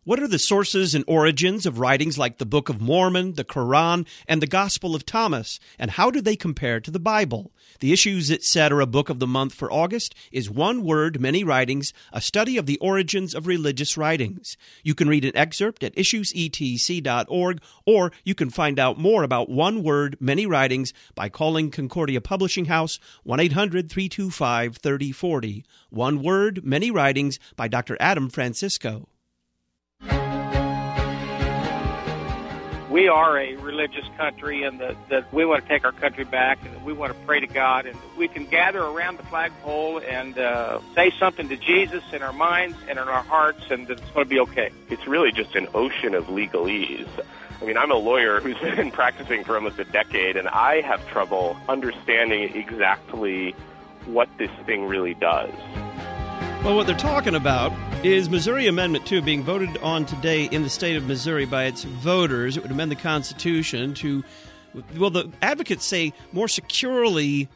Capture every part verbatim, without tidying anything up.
What are the sources and origins of writings like the Book of Mormon, the Quran, and the Gospel of Thomas, and how do they compare to the Bible? The Issues Etc. Book of the Month for August is One Word, Many Writings, a study of the origins of religious writings. You can read an excerpt at issues e t c dot org, or you can find out more about One Word, Many Writings by calling Concordia Publishing House, one eight hundred three two five three zero four zero. One Word, Many Writings by Doctor Adam Francisco. We are a religious country, and that, that we want to take our country back, and that we want to pray to God, and we can gather around the flagpole and uh, say something to Jesus in our minds and in our hearts, and that it's going to be okay. It's really just an ocean of legalese. I mean, I'm a lawyer who's been practicing for almost a decade, and I have trouble understanding exactly what this thing really does. Well, what they're talking about is Missouri Amendment two being voted on today in the state of Missouri by its voters. It would amend the Constitution to, well, the advocates say more securely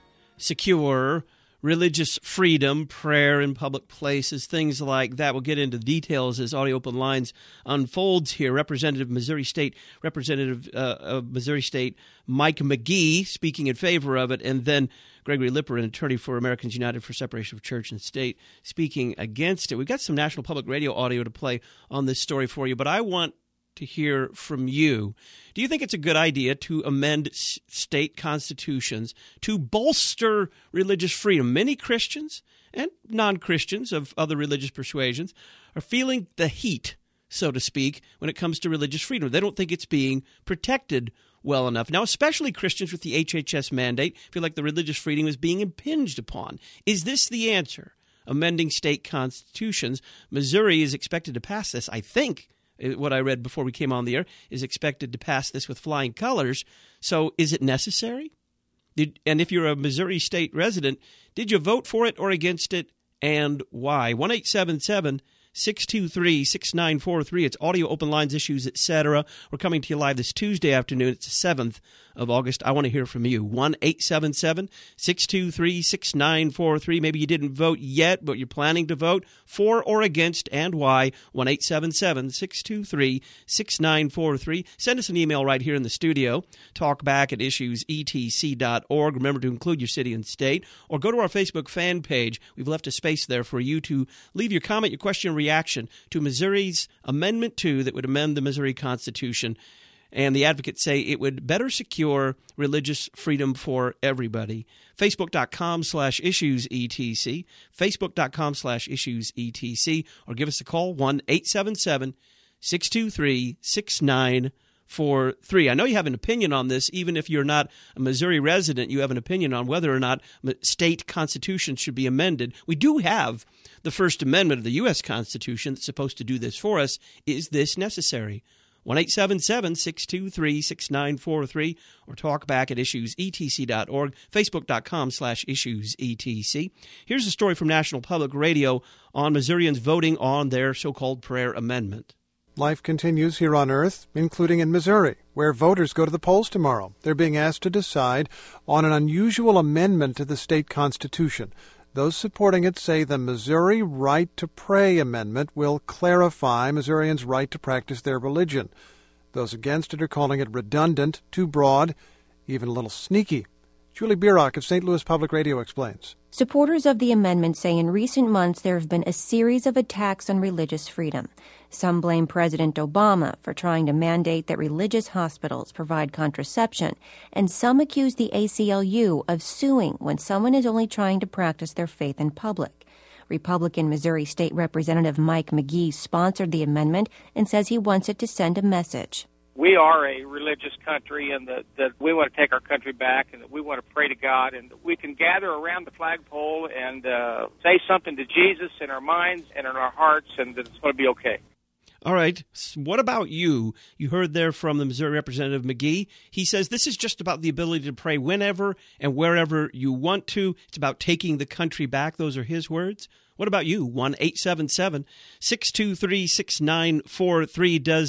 secure religious freedom, prayer in public places, things like that. We'll get into details as Audio Open Lines unfolds here. Representative Missouri State, Representative uh, of Missouri State Mike McGee speaking in favor of it, and then Gregory Lipper, an attorney for Americans United for Separation of Church and State, speaking against it. We've got some National Public Radio audio to play on this story for you, but I want to hear from you. Do you think it's a good idea to amend s- state constitutions to bolster religious freedom? Many Christians and non-Christians of other religious persuasions are feeling the heat, so to speak, when it comes to religious freedom. They don't think it's being protected well enough. Now, especially Christians with the H H S mandate feel like the religious freedom is being impinged upon. Is this the answer? Amending state constitutions. Missouri is expected to pass this, I think, what I read before we came on the air, is expected to pass this with flying colors. So is it necessary? Did, and if you're a Missouri State resident, did you vote for it or against it, and why? one eight seven seven six two three, six nine four three. It's Audio Open Lines, Issues, et cetera. We're coming to you live this Tuesday afternoon. It's the seventh of August. I want to hear from you. one eight seven seven six two three, six nine four three. Maybe you didn't vote yet, but you're planning to vote for or against, and why? one eight seven seven six two three, six nine four three. Send us an email right here in the studio. Talkback at issues e t c dot org. Remember to include your city and state. Or go to our Facebook fan page. We've left a space there for you to leave your comment, your question, reaction to Missouri's Amendment two that would amend the Missouri Constitution. And the advocates say it would better secure religious freedom for everybody. Facebook.com slash issues etc. Facebook.com slash issues etc. Or give us a call, one eight seven seven six two three, six nine four three. I know you have an opinion on this. Even if you're not a Missouri resident, you have an opinion on whether or not state constitutions should be amended. We do have the First Amendment of the U S Constitution that's supposed to do this for us. Is this necessary? one eight seven seven six two three, six nine four three or talk back at issues e t c dot org, facebook.com slash issues etc. Here's a story from National Public Radio on Missourians voting on their so-called prayer amendment. Life continues here on Earth, including in Missouri, where voters go to the polls tomorrow. They're being asked to decide on an unusual amendment to the state constitution. Those supporting it say the Missouri Right to Pray Amendment will clarify Missourians' right to practice their religion. Those against it are calling it redundant, too broad, even a little sneaky. Julie Bierach of Saint Louis Public Radio explains. Supporters of the amendment say in recent months there have been a series of attacks on religious freedom. Some blame President Obama for trying to mandate that religious hospitals provide contraception, and some accuse the A C L U of suing when someone is only trying to practice their faith in public. Republican Missouri State Representative Mike McGee sponsored the amendment and says he wants it to send a message. We are a religious country, and that, that we want to take our country back, and that we want to pray to God, and that we can gather around the flagpole and uh, say something to Jesus in our minds and in our hearts, and that it's going to be okay. All right. What about you? You heard there from the Missouri Representative McGee. He says this is just about the ability to pray whenever and wherever you want to. It's about taking the country back. Those are his words. What about you? one eight seven seven six two three, six nine four three. Does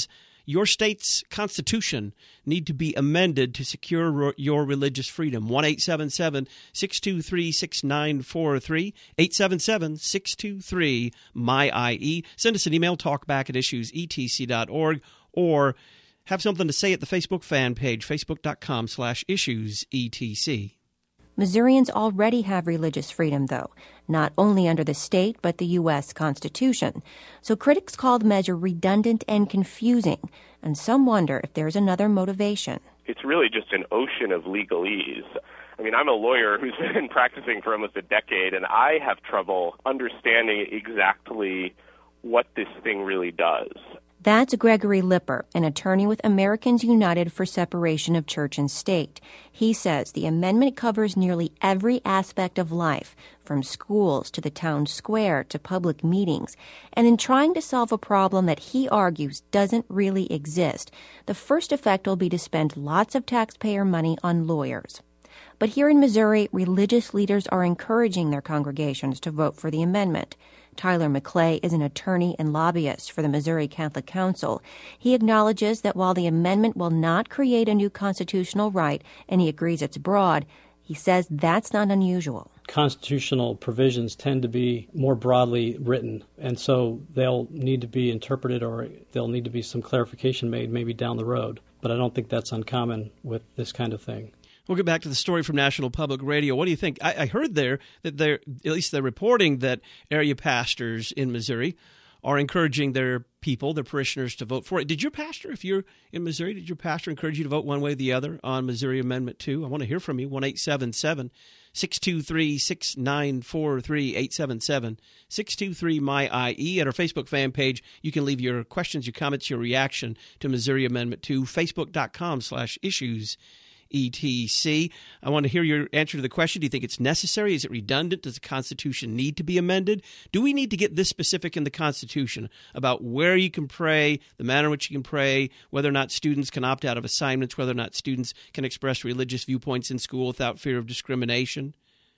your state's constitution need to be amended to secure your religious freedom? one eight seven seven, six two three, six nine four three, eight seven seven, six two three, M Y I E. Send us an email, talkback at issues e t c dot org, or have something to say at the Facebook fan page, facebook.com slash issues etc. Missourians already have religious freedom, though, not only under the state but the U S Constitution. So critics call the measure redundant and confusing, and some wonder if there's another motivation. It's really just an ocean of legalese. I mean, I'm a lawyer who's been practicing for almost a decade, and I have trouble understanding exactly what this thing really does. That's Gregory Lipper, an attorney with Americans United for Separation of Church and State. He says the amendment covers nearly every aspect of life, from schools to the town square to public meetings. And in trying to solve a problem that he argues doesn't really exist, the first effect will be to spend lots of taxpayer money on lawyers. But here in Missouri, religious leaders are encouraging their congregations to vote for the amendment. Tyler McClay is an attorney and lobbyist for the Missouri Catholic Council. He acknowledges that while the amendment will not create a new constitutional right, and he agrees it's broad, he says that's not unusual. Constitutional provisions tend to be more broadly written, and so they'll need to be interpreted, or there'll need to be some clarification made maybe down the road. But I don't think that's uncommon with this kind of thing. We'll get back to the story from National Public Radio. What do you think? I, I heard there that they're, at least they're reporting that area pastors in Missouri are encouraging their people, their parishioners, to vote for it. Did your pastor, if you're in Missouri, did your pastor encourage you to vote one way or the other on Missouri Amendment two? I want to hear from you. one eight seven seven, six two three, six nine four three, eight seven seven, six two three, M Y I E. At our Facebook fan page, you can leave your questions, your comments, your reaction to Missouri Amendment two, facebook.com slash issues. E T C. I want to hear your answer to the question. Do you think it's necessary? Is it redundant? Does the Constitution need to be amended? Do we need to get this specific in the Constitution about where you can pray, the manner in which you can pray, whether or not students can opt out of assignments, whether or not students can express religious viewpoints in school without fear of discrimination?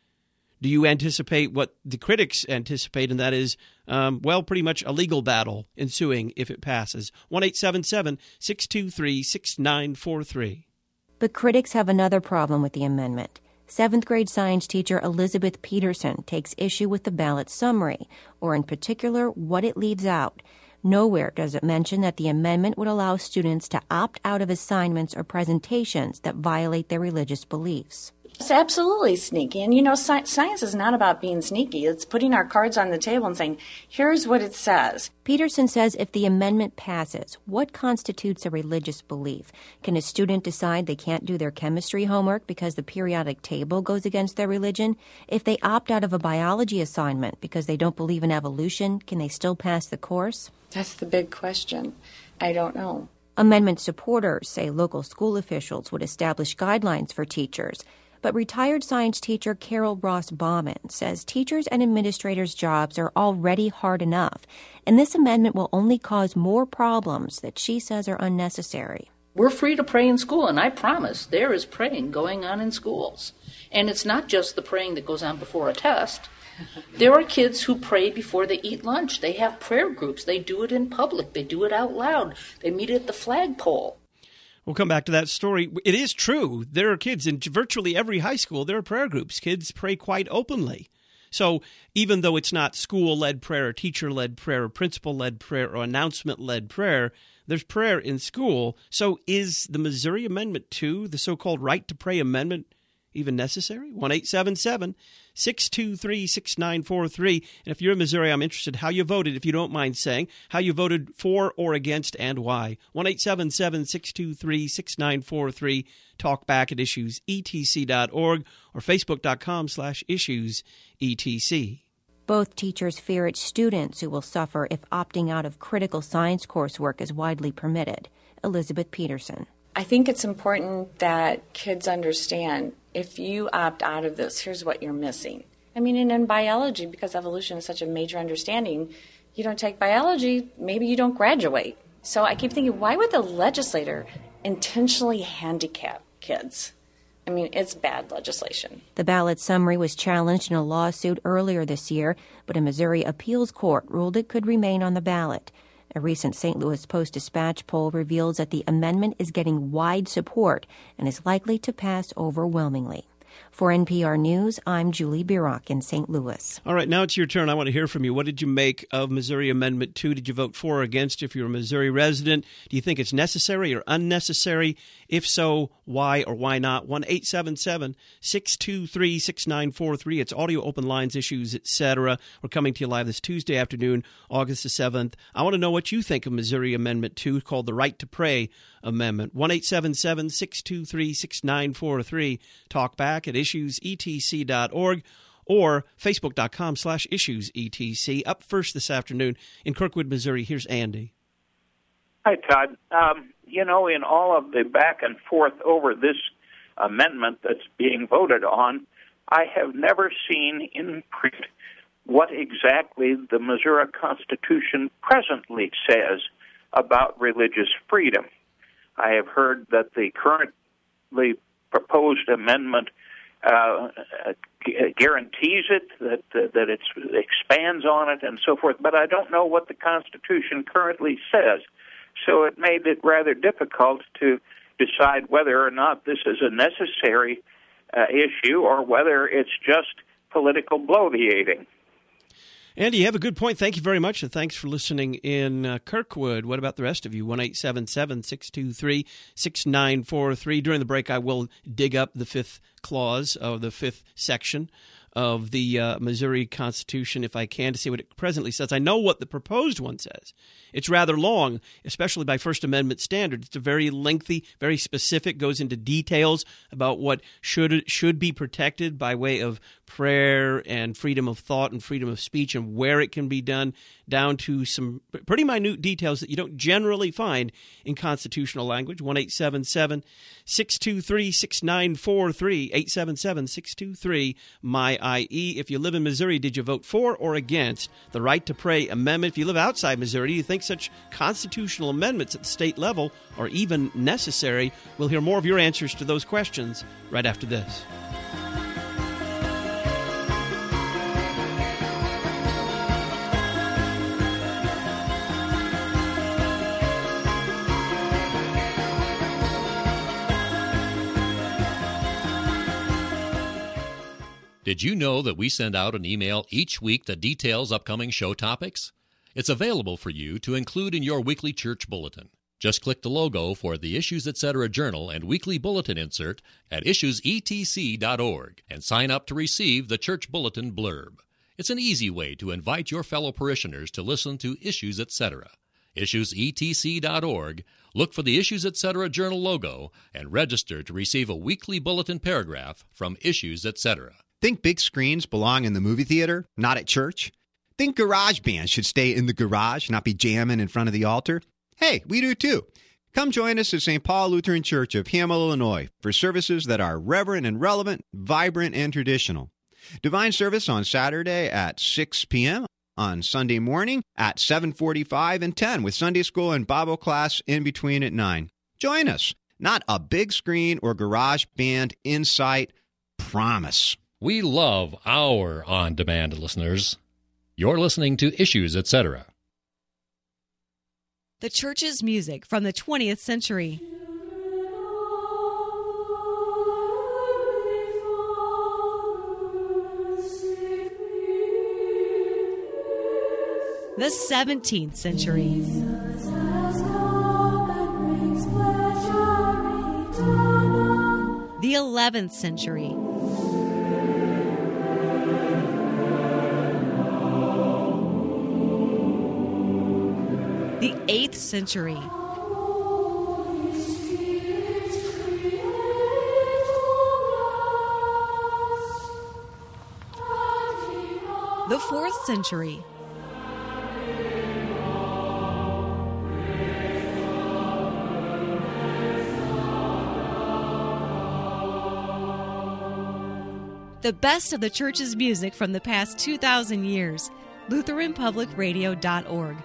Do you anticipate what the critics anticipate, and that is, um, well, pretty much a legal battle ensuing if it passes? one eight seven seven, six two three, six nine four three. But critics have another problem with the amendment. Seventh grade science teacher Elizabeth Peterson takes issue with the ballot summary, or in particular, what it leaves out. Nowhere does it mention that the amendment would allow students to opt out of assignments or presentations that violate their religious beliefs. It's absolutely sneaky. And, you know, sci- science is not about being sneaky. It's putting our cards on the table and saying, here's what it says. Peterson says if the amendment passes, what constitutes a religious belief? Can a student decide they can't do their chemistry homework because the periodic table goes against their religion? If they opt out of a biology assignment because they don't believe in evolution, can they still pass the course? That's the big question. I don't know. Amendment supporters say local school officials would establish guidelines for teachers. But retired science teacher Carol Ross Bauman says teachers and administrators' jobs are already hard enough, and this amendment will only cause more problems that she says are unnecessary. We're free to pray in school, and I promise there is praying going on in schools. And it's not just the praying that goes on before a test. There are kids who pray before they eat lunch. They have prayer groups. They do it in public. They do it out loud. They meet at the flagpole. We'll come back to that story. It is true. There are kids in virtually every high school. There are prayer groups. Kids pray quite openly. So even though it's not school-led prayer or teacher-led prayer or principal-led prayer or announcement-led prayer, there's prayer in school. So is the Missouri Amendment two, the so-called right to pray amendment, even necessary? one eight seven seven, six two three, six nine four three. And if you're in Missouri, I'm interested how you voted, if you don't mind saying, how you voted for or against and why. one eight seven seven, six two three, six nine four three. Talk back at issues e t c dot org or facebook.com slash issues etc. Both teachers fear it's students who will suffer if opting out of critical science coursework is widely permitted. Elizabeth Peterson. I think it's important that kids understand if you opt out of this, here's what you're missing. I mean, and in biology, because evolution is such a major understanding, you don't take biology, maybe you don't graduate. So I keep thinking, why would the legislator intentionally handicap kids? I mean, it's bad legislation. The ballot summary was challenged in a lawsuit earlier this year, but a Missouri appeals court ruled it could remain on the ballot. A recent Saint Louis Post-Dispatch poll reveals that the amendment is getting wide support and is likely to pass overwhelmingly. For N P R News, I'm Julie Birock in Saint Louis. All right, now it's your turn. I want to hear from you. What did you make of Missouri Amendment two? Did you vote for or against if you're a Missouri resident? Do you think it's necessary or unnecessary? If so, why or why not? one eight seven seven, six two three, six nine four three. It's audio open lines, issues, et cetera. We're coming to you live this Tuesday afternoon, August the seventh. I want to know what you think of Missouri Amendment two, called the Right to Pray Amendment. one eight seven seven, six two three, six nine four three. Talk back at issues e t c dot org or facebook.com slash issuesetc. Up first this afternoon in Kirkwood, Missouri, here's Andy. Hi, Todd. Um, you know, in all of the back and forth over this amendment that's being voted on, I have never seen in print what exactly the Missouri Constitution presently says about religious freedom. I have heard that the currently proposed amendment uh, guarantees it, that uh, that it expands on it, and so forth, but I don't know what the Constitution currently says. So it made it rather difficult to decide whether or not this is a necessary uh, issue or whether it's just political bloviating. Andy, you have a good point. Thank you very much, and thanks for listening in uh, Kirkwood. What about the rest of you? one eight seven seven, six two three, six nine four three. During the break, I will dig up the fifth clause of the fifth section of the uh, Missouri Constitution, if I can, to see what it presently says. I know what the proposed one says. It's rather long, especially by First Amendment standards. It's a very lengthy, very specific, goes into details about what should should be protected by way of prayer and freedom of thought and freedom of speech and where it can be done, down to some pretty minute details that you don't generally find in constitutional language. one eight seven seven, six two three, six nine four three, eight seven seven, six two three, M Y I E. If you live in Missouri, did you vote for or against the Right to Pray Amendment? If you live outside Missouri, do you think such constitutional amendments at the state level are even necessary? We'll hear more of your answers to those questions right after this. Did you know that we send out an email each week that details upcoming show topics? It's available for you to include in your weekly church bulletin. Just click the logo for the Issues Etc. Journal and weekly bulletin insert at issues e t c dot org and sign up to receive the church bulletin blurb. It's an easy way to invite your fellow parishioners to listen to Issues Etc. issues e t c dot org, look for the Issues Etc. Journal logo, and register to receive a weekly bulletin paragraph from Issues Etc. Think big screens belong in the movie theater, not at church? Think garage bands should stay in the garage, not be jamming in front of the altar? Hey, we do too. Come join us at Saint Paul Lutheran Church of Hamel, Illinois, for services that are reverent and relevant, vibrant and traditional. Divine service on Saturday at six p.m., on Sunday morning at seven forty-five and ten, with Sunday school and Bible class in between at nine. Join us. Not a big screen or garage band in sight. Promise. We love our on-demand listeners. You're listening to Issues Etc. The church's music from the twentieth century. The seventeenth century. The eleventh century. The eighth century. The fourth century. The best of the church's music from the past two thousand years. Lutheran Public Radio dot org.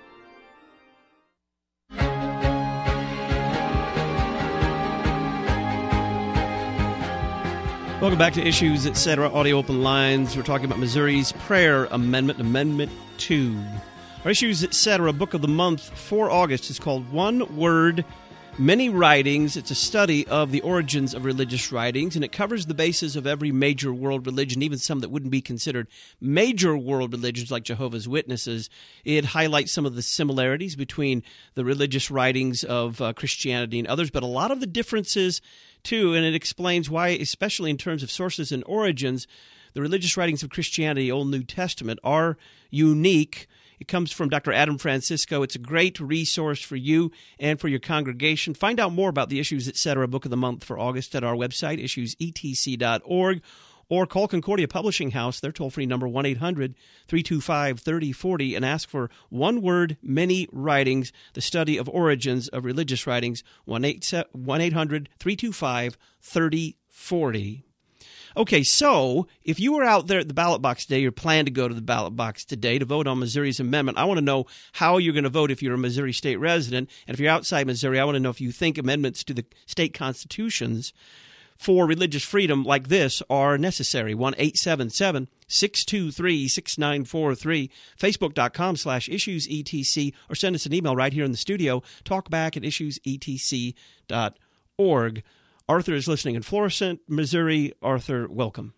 Welcome back to Issues Etc. Audio Open Lines. We're talking about Missouri's Prayer Amendment, Amendment two. Our Issues, et cetera, book of the month for August is called One Word, Many Writings. It's a study of the origins of religious writings, and it covers the basis of every major world religion, even some that wouldn't be considered major world religions like Jehovah's Witnesses. It highlights some of the similarities between the religious writings of uh, Christianity and others, but a lot of the differences, too, and it explains why, especially in terms of sources and origins, the religious writings of Christianity, Old New Testament, are unique. It comes from Doctor Adam Francisco. It's a great resource for you and for your congregation. Find out more about the Issues, et cetera, book of the month for August at our website, issues e t c dot org, or call Concordia Publishing House, their toll-free number, one eight hundred three two five three oh four oh, and ask for One Word, Many Writings, the study of origins of religious writings, one eight hundred three two five three oh four oh. Okay, so if you were out there at the ballot box today, or plan to go to the ballot box today to vote on Missouri's amendment, I want to know how you're going to vote if you're a Missouri state resident. And if you're outside Missouri, I want to know if you think amendments to the state constitutions for religious freedom like this are necessary. one eight seven seven six two three six nine four three, facebook.com slash issues etc, or send us an email right here in the studio, talkback at issues e t c dot org. Arthur is listening in Florissant, Missouri. Arthur, welcome.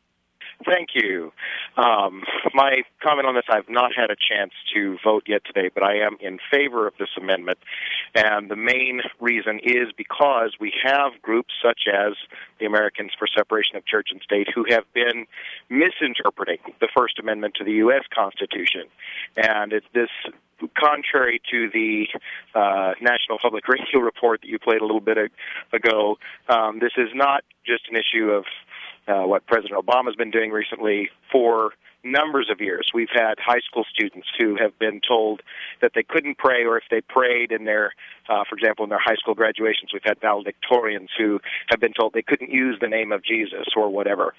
Thank you. Um, my comment on this, I've not had a chance to vote yet today, but I am in favor of this amendment. And the main reason is because we have groups such as the Americans for Separation of Church and State who have been misinterpreting the First Amendment to the U S Constitution. And it's this, contrary to the uh, National Public Radio report that you played a little bit ago, um, this is not just an issue of uh, what President Obama has been doing recently for numbers of years. We've had high school students who have been told that they couldn't pray, or if they prayed in their, uh, for example, in their high school graduations, we've had valedictorians who have been told they couldn't use the name of Jesus or whatever.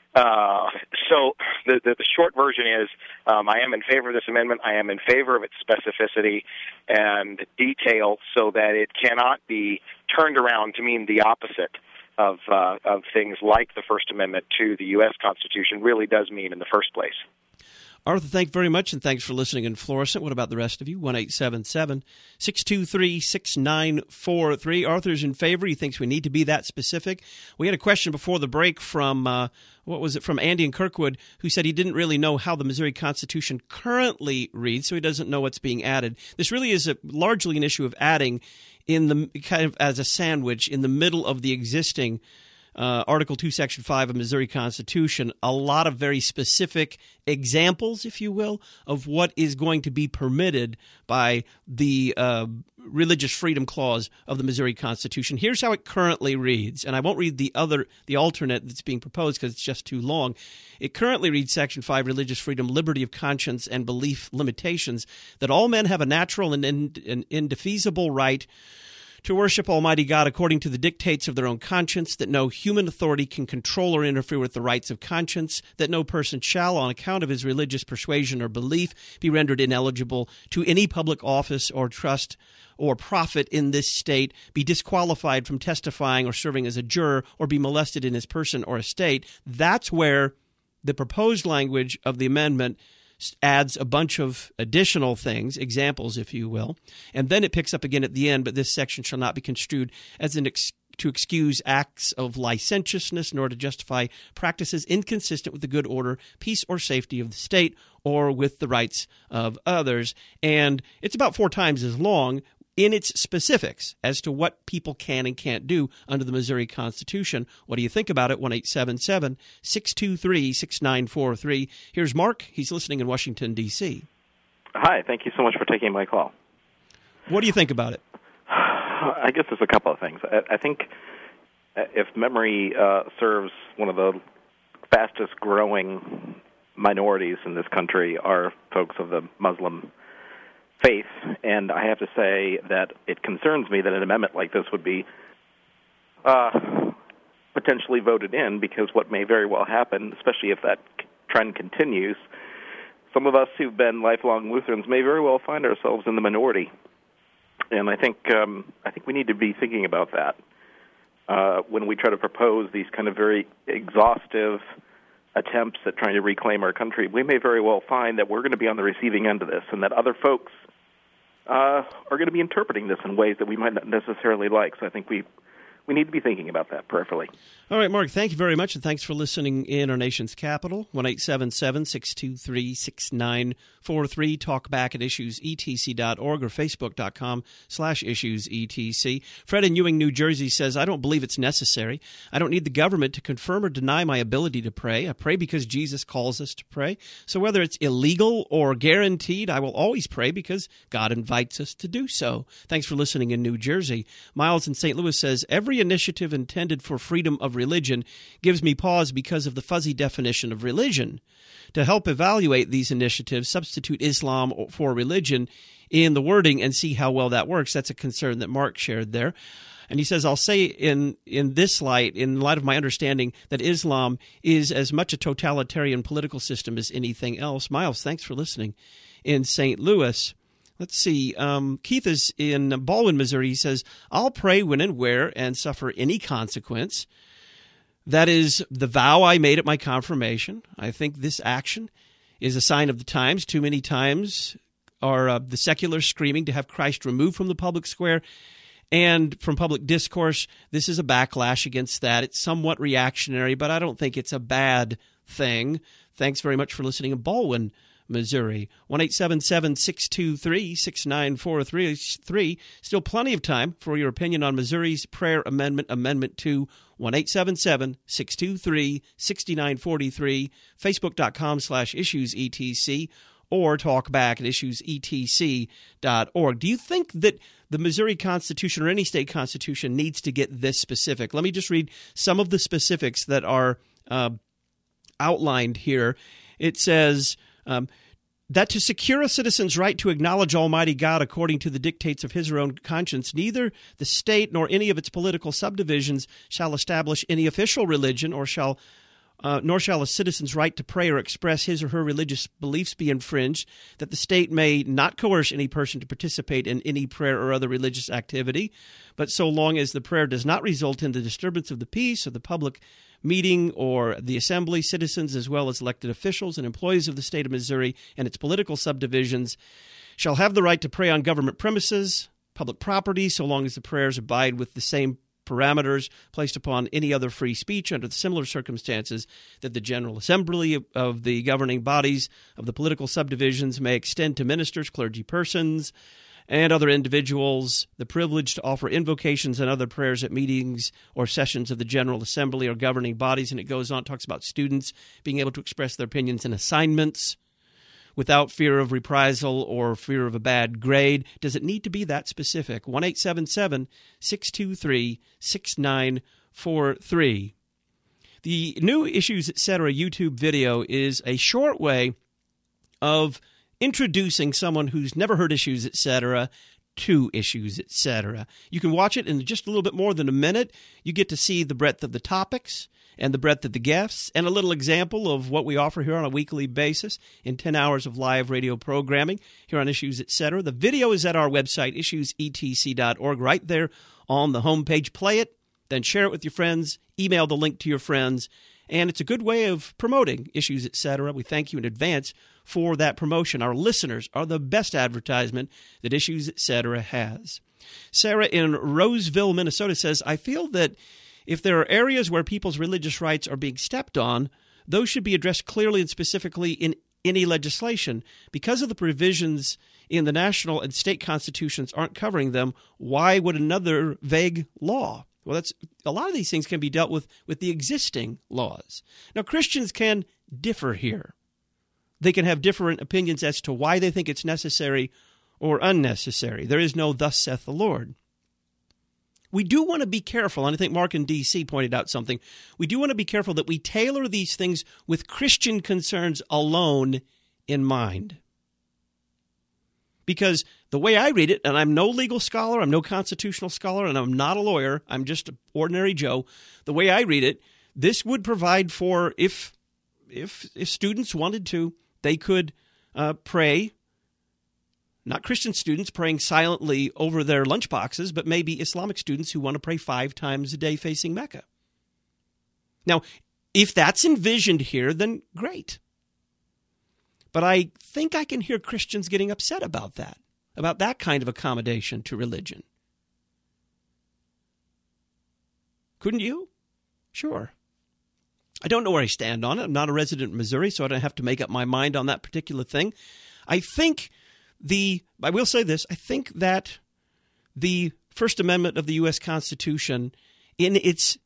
Uh, so the, the, the short version is um, I am in favor of this amendment. I am in favor of its specificity and detail so that it cannot be turned around to mean the opposite of uh, of things like the First Amendment to the U S Constitution really does mean in the first place. Arthur, thank you very much, and thanks for listening in Florissant. What about the rest of you? one eight seven seven six two three six nine four three. Arthur's in favor. He thinks we need to be that specific. We had a question before the break from, uh, what was it, from Andy in Kirkwood, who said he didn't really know how the Missouri Constitution currently reads, so he doesn't know what's being added. This really is a, largely an issue of adding in the kind of as a sandwich in the middle of the existing Uh, Article two, Section five of Missouri Constitution, a lot of very specific examples, if you will, of what is going to be permitted by the uh, Religious Freedom Clause of the Missouri Constitution. Here's how it currently reads, and I won't read the other, the alternate that's being proposed because it's just too long. It currently reads Section five, Religious Freedom, Liberty of Conscience, and Belief Limitations, that all men have a natural and ind- an indefeasible right to worship Almighty God according to the dictates of their own conscience, that no human authority can control or interfere with the rights of conscience, that no person shall, on account of his religious persuasion or belief, be rendered ineligible to any public office or trust or profit in this state, be disqualified from testifying or serving as a juror, or be molested in his person or estate. That's where the proposed language of the amendment adds a bunch of additional things, examples, if you will, and then it picks up again at the end, but this section shall not be construed as an ex- to excuse acts of licentiousness, nor to justify practices inconsistent with the good order, peace, or safety of the state, or with the rights of others. And it's about four times as long in its specifics as to what people can and can't do under the Missouri Constitution. What do you think about it? one eight seven seven six two three six nine four three. Here's Mark. He's listening in Washington, D C Hi. Thank you so much for taking my call. What do you think about it? I guess there's a couple of things. I, I think if memory uh, serves, one of the fastest-growing minorities in this country are folks of the Muslim faith, and I have to say that it concerns me that an amendment like this would be uh, potentially voted in, because what may very well happen, especially if that trend continues, some of us who've been lifelong Lutherans may very well find ourselves in the minority. And I think um, I think we need to be thinking about that uh, when we try to propose these kind of very exhaustive attempts at trying to reclaim our country, we may very well find that we're going to be on the receiving end of this, and that other folks uh, are going to be interpreting this in ways that we might not necessarily like. So I think we we need to be thinking about that prayerfully. All right, Mark, thank you very much, and thanks for listening in our nation's capital. one eight seven seven, six two three, six nine four three. Talk back at issues e t c dot org or facebook.com slash issuesetc. Fred in Ewing, New Jersey says, I don't believe it's necessary. I don't need the government to confirm or deny my ability to pray. I pray because Jesus calls us to pray. So whether it's illegal or guaranteed, I will always pray because God invites us to do so. Thanks for listening in New Jersey. Miles in Saint Louis says, every initiative intended for freedom of religion gives me pause because of the fuzzy definition of religion. To help evaluate these initiatives, substitute Islam for religion in the wording and see how well that works. That's a concern that Mark shared there. And he says, I'll say in, in this light, in light of my understanding that Islam is as much a totalitarian political system as anything else. Miles, thanks for listening in Saint Louis. Let's see. Um, Keith is in Baldwin, Missouri. He says, I'll pray when and where and suffer any consequence. That is the vow I made at my confirmation. I think this action is a sign of the times. Too many times are uh, the secular screaming to have Christ removed from the public square and from public discourse. This is a backlash against that. It's somewhat reactionary, but I don't think it's a bad thing. Thanks very much for listening in Baldwin, Missouri. one eight seven seven, six two three, six nine four three. Still plenty of time for your opinion on Missouri's prayer amendment, Amendment two. one eight seven seven, six two three, six nine four three. Facebook.com slash issuesetc or talk back at issues e t c dot org. Do you think that the Missouri Constitution or any state constitution needs to get this specific? Let me just read some of the specifics that are uh, outlined here. It says... Um, that to secure a citizen's right to acknowledge Almighty God according to the dictates of his or own conscience, neither the state nor any of its political subdivisions shall establish any official religion, or shall, uh, nor shall a citizen's right to pray or express his or her religious beliefs be infringed, that the state may not coerce any person to participate in any prayer or other religious activity, but so long as the prayer does not result in the disturbance of the peace of the public meeting or the assembly, citizens as well as elected officials and employees of the state of Missouri and its political subdivisions shall have the right to pray on government premises, public property, so long as the prayers abide with the same parameters placed upon any other free speech under the similar circumstances that the General Assembly of the governing bodies of the political subdivisions may extend to ministers, clergy persons, and other individuals the privilege to offer invocations and other prayers at meetings or sessions of the General Assembly or governing bodies. And it goes on, talks about students being able to express their opinions in assignments without fear of reprisal or fear of a bad grade. Does it need to be that specific? one eight seven seven, six two three, six nine four three. The new Issues Etc. YouTube video is a short way of introducing someone who's never heard Issues Etc. to Issues Etc. You can watch it in just a little bit more than a minute. You get to see the breadth of the topics and the breadth of the guests and a little example of what we offer here on a weekly basis in ten hours of live radio programming here on Issues Etc. The video is at our website, issues e t c dot org, right there on the homepage. Play it, then share it with your friends, email the link to your friends, and it's a good way of promoting Issues Etc. We thank you in advance for that promotion. Our listeners are the best advertisement that Issues Etc. has. Sarah in Roseville, Minnesota says, I feel that if there are areas where people's religious rights are being stepped on, those should be addressed clearly and specifically in any legislation. Because of the provisions in the national and state constitutions aren't covering them, why would another vague law? Well, that's a lot of these things can be dealt with with the existing laws. Now, Christians can differ here. They can have different opinions as to why they think it's necessary or unnecessary. There is no thus saith the Lord. We do want to be careful, and I think Mark in D C pointed out something. We do want to be careful that we tailor these things with Christian concerns alone in mind. Because the way I read it, and I'm no legal scholar, I'm no constitutional scholar, and I'm not a lawyer, I'm just an ordinary Joe. The way I read it, this would provide for, if if, if students wanted to, they could uh, pray, not Christian students praying silently over their lunchboxes, but maybe Islamic students who want to pray five times a day facing Mecca. Now, if that's envisioned here, then great. But I think I can hear Christians getting upset about that, about that kind of accommodation to religion. Couldn't you? Sure. I don't know where I stand on it. I'm not a resident of Missouri, so I don't have to make up my mind on that particular thing. I think the, I will say this, I think that the First Amendment of the U S Constitution, in its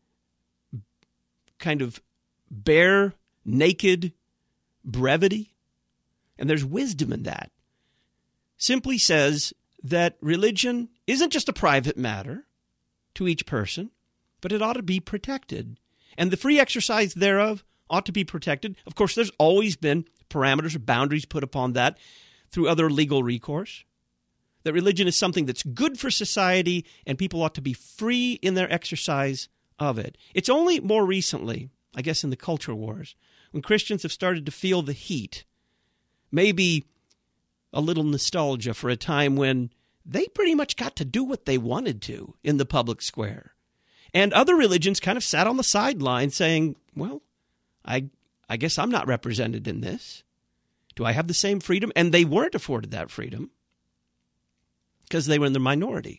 kind of bare, naked brevity, and there's wisdom in that, simply says that religion isn't just a private matter to each person, but it ought to be protected. And the free exercise thereof ought to be protected. Of course, there's always been parameters or boundaries put upon that through other legal recourse. That religion is something that's good for society, and people ought to be free in their exercise of it. It's only more recently, I guess in the culture wars, when Christians have started to feel the heat, maybe a little nostalgia for a time when they pretty much got to do what they wanted to in the public square. And other religions kind of sat on the sideline saying, well, I I guess I'm not represented in this. Do I have the same freedom? And they weren't afforded that freedom because they were in the minority.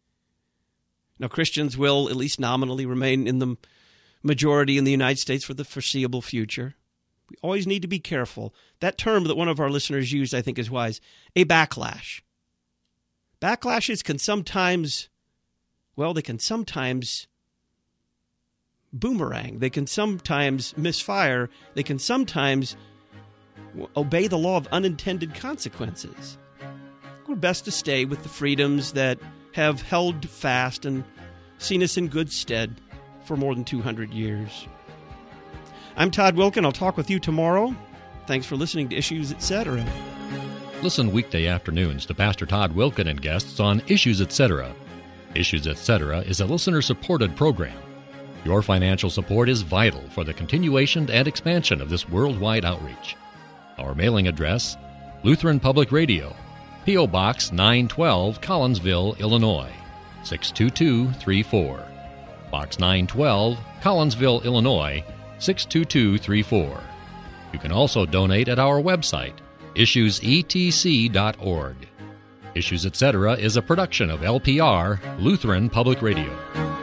Now, Christians will, at least nominally, remain in the majority in the United States for the foreseeable future. We always need to be careful. That term that one of our listeners used, I think, is wise. A backlash. Backlashes can sometimes, well, they can sometimes boomerang. They can sometimes misfire. They can sometimes obey the law of unintended consequences. We're best to stay with the freedoms that have held fast and seen us in good stead for more than two hundred years. I'm Todd Wilken. I'll talk with you tomorrow. Thanks for listening to Issues, et cetera. Listen weekday afternoons to Pastor Todd Wilken and guests on Issues, et cetera. Issues, et cetera is a listener-supported program. Your financial support is vital for the continuation and expansion of this worldwide outreach. Our mailing address, Lutheran Public Radio, P O. Box nine twelve, Collinsville, Illinois, six two two three four. Box nine twelve, Collinsville, Illinois, six two two three four. You can also donate at our website, issues e t c dot org. Issues, et cetera is a production of L P R, Lutheran Public Radio.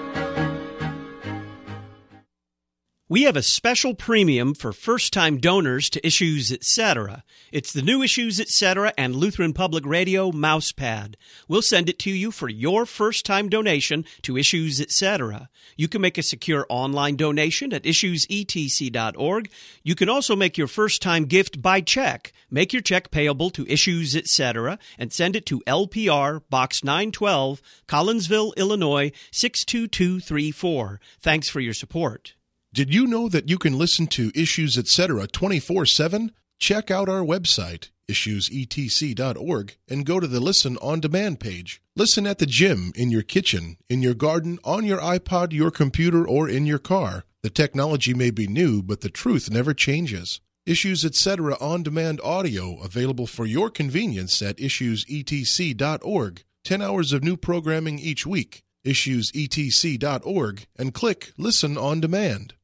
We have a special premium for first-time donors to Issues, et cetera. It's the new Issues, et cetera and Lutheran Public Radio mousepad. We'll send it to you for your first-time donation to Issues, et cetera. You can make a secure online donation at issues e t c dot org. You can also make your first-time gift by check. Make your check payable to Issues, et cetera and send it to L P R, Box nine twelve, Collinsville, Illinois, six two two three four. Thanks for your support. Did you know that you can listen to Issues, et cetera twenty-four seven? Check out our website, issues e t c dot org, and go to the Listen on Demand page. Listen at the gym, in your kitchen, in your garden, on your iPod, your computer, or in your car. The technology may be new, but the truth never changes. Issues, et cetera on demand audio available for your convenience at issues e t c dot org. Ten hours of new programming each week. issues e t c dot org and click Listen on Demand.